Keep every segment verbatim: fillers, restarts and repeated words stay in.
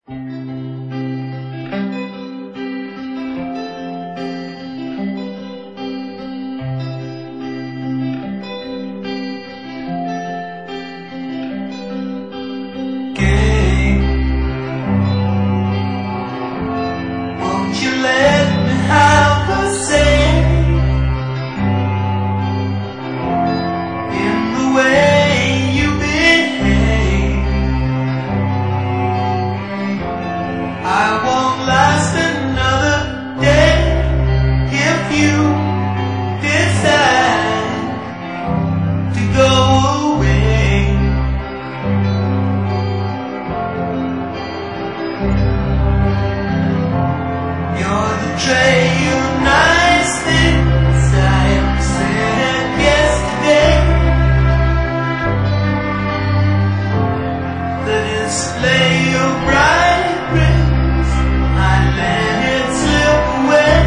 I won't last another day if you decide to go away. You're the tray of nice things I have said yesterday. The display of bright rings, I let it slip away.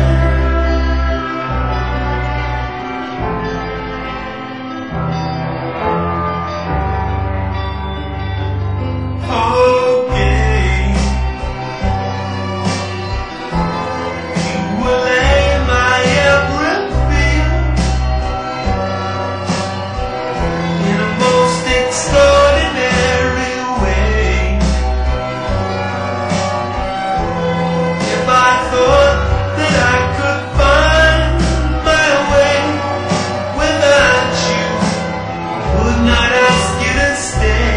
Okay, you will lay my every fear in a most extraordinary way. If I thought that I could find my way without you, I would not ask you to stay.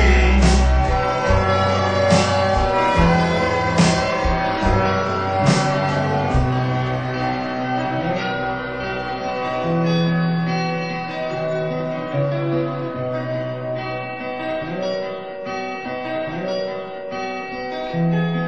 Thank you.